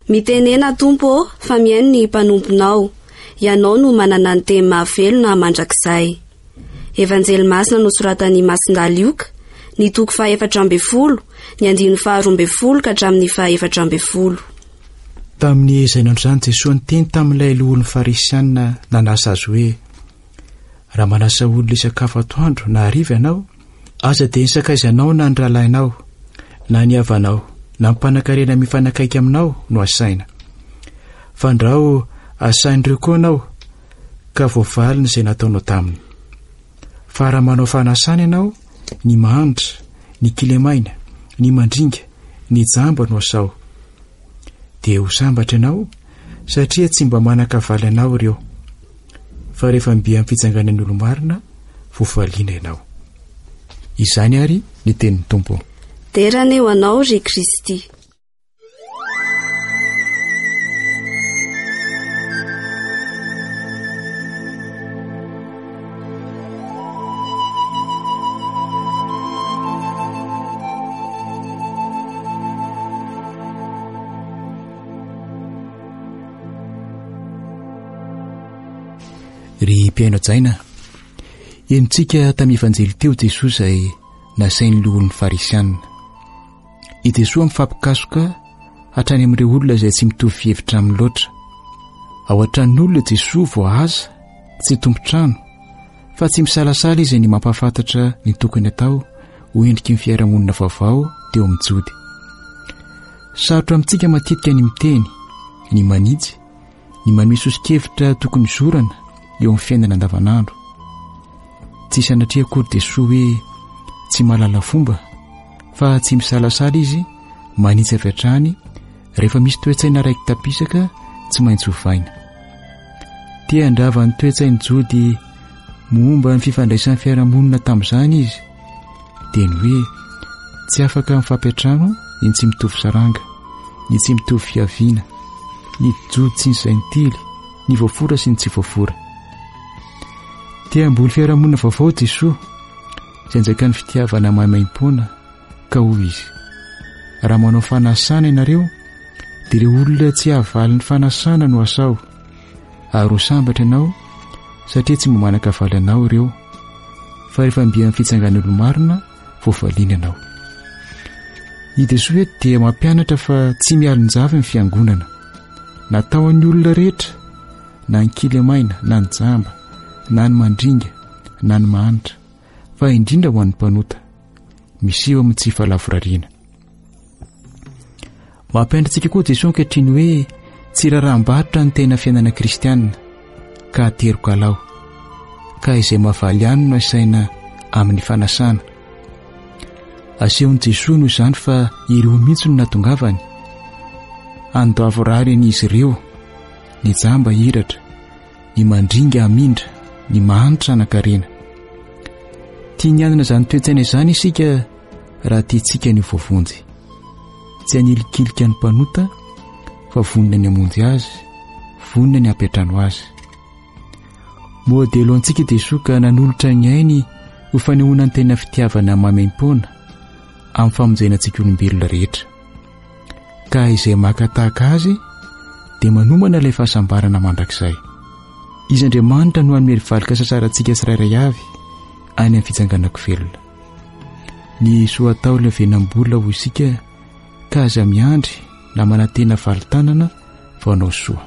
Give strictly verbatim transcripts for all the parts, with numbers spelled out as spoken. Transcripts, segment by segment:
Mitenena Tompo fa mihaino ny mpanomponao, ianao no manana ny teny mahavelona mandrakizay. Evanjely masina nosoratan'i Masindalioka, ny toko faha efatra amby folo, ny andiny faha roa amby folo ka hatramin'ny faha efatra amby folo. Tamin'ny zainandroany Jesosy niteny tamin'ilay lohan'ny farisianina nanasa azy hoe, raha manasa olona isakafo atoandro na hariva ianao, aza dia nisakaizanao na ny rahalainao, na ny havanao, na mpanankarena mifanakaiky aminao no asaina. Fa ndrao asain'ireo koa ianao, ka voavaly ny izay nataonao taminy. Fa raha manao fanasana ianao, ny mahantra, ny kilemaina, ny mandringa, ny jamba no asao. Dia ho sambatra ianao, satria tsy mba manakavaly ianao ireo. Fa rehefa mby amin'ny fitsanganan'ny olo-marina, voafaliana ianao. Izany ary ny tenin'ny Tompo. Derana eo anao ry Kristy. Ry mpiaino jaina, enontsika tamin'ny evanjely teo Jesosy izay nasain'ny lohan'ny farisianina. I Jesosy mifampikasoka hatrany amin'ireo olona izay tsy mitovy fihevitra aminy loatra. Ao an-tranon'olona Jesosy voahaza, tsy tompontrano, fa tsy misalasala izy ny mampahafantatra ny tokony atao ho endriky ny fiarahamonina vaovao teo amin'ny jody. Sarotra amintsika matetika ny miteny, ny manitsy, ny manome sosikevitra tokony zorana eo amin'ny fiainana andavanandro. Tsy sanatria akory Jesosy hoe tsy mahalala fomba, fa tsy misalasala izy manitsy avy hatrany rehefa misy toe-tsaina raiky tapisaka tsy maintsy hovaina. Tia andrava ny toe-tsainy jody momba ny fifandraisan'ny fiarahamonina tamin'izany izy, dia ny hoe tsy afaka mifampiatrano ny tsy mitovy saranga, ny tsy mitovy fiaviana, ny jody sy ny saintily, ny voafora sy ny tsy voafora. Tia ambony fiarahamonina vaovao Jesosy, izay anjaka ny fitiavana mahamaim-pona ka hoy izy, raha manao fanasana ianareo, dia ireo olona tsy havaly ny fanasana no asao, ary ho sambatra ianao satria tsy mba manakavaly anao ireo, fa rehefa mby amin'ny fitsangan'ny olo-marina voafaliana ianao. I Jesosy hoe dia mampianatra fa tsy mialon-javy ny fiangonana, natao an'ny olona rehetra, na ny kilemaina, na ny jamba, na ny mandringa, na ny mahantra, fa indrindra ho an'ny mpanota, miseho amin'ny tsy falavorariana. Mampianatra koa Jesosy ankehitriny hoe tsy raharaham-barotra ny tena fiainana kristianina, ka ateriko alao, ka izay mahavaly ihany no asaina amin'ny fanasana. Asehon'i Jesosy noho izany fa ireo mihitsy no natongavany, andoavo rary an'izy ireo, ny jamba hiratra, ny mandringa amindra, ny mahantra anakarena. Tia ny anana izany toe-tsaina izany isika raha tiantsika ny voavonjy, tsy hanilikilika ny mpanota, fa vonina ny hamonjy azy, vonina ny hampiatrano azy. Modelo antsika Jesosy ka nanolotra ny ainy ho fanehoana ny tena fitiavana mahamaim-pona amin'ny famonjenantsika olombelona rehetra. Ka izay makatahaka azy dia manomana ilay fahasambarana mandrakizay. Izy Andriamanitra no hanome valika sasarantsika tsirairay avy any amin'ny fitsanganako velona. Ny soa atao ilay venam-bola ho isika, ka aza miandry na manantena valitanana vao anao soa.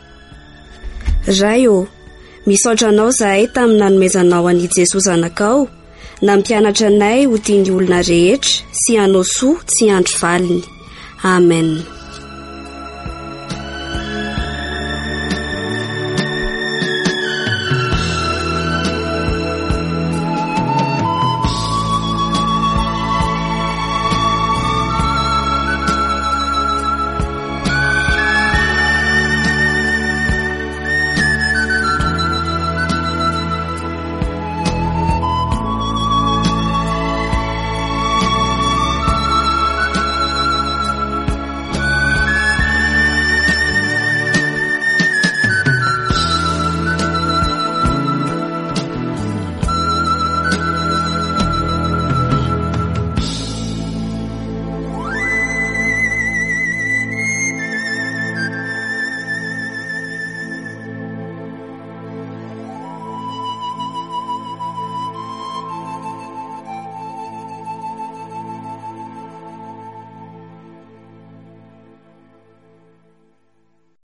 Ray o, misaotra anao zahay tamin'ny nanomezanao an'i Jesosy zanakao, na mpianatra anay ho tiany olona rehetra sy anao soa tsy andro valiny. Amen.